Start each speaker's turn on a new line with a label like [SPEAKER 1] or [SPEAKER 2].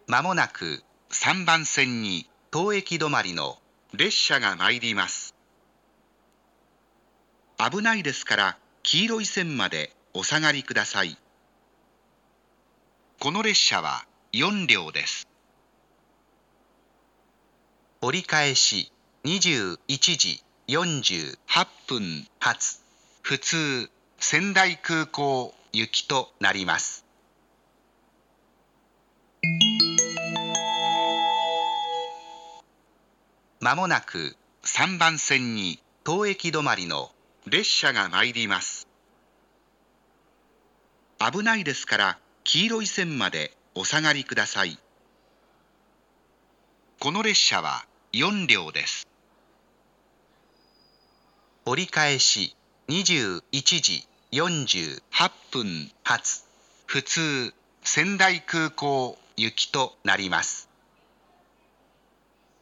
[SPEAKER 1] まもなく3番線に当駅止まりの列車が参ります。危ないですから黄色い線までお下がりください。この列車は4両です。折り返し21時48分発普通仙台空港行きとなります。まもなく3番線に当駅止まりの列車が参ります。危ないですから黄色い線までお下がりください。この列車は4両です。折り返し21時48分発普通仙台空港行きとなります。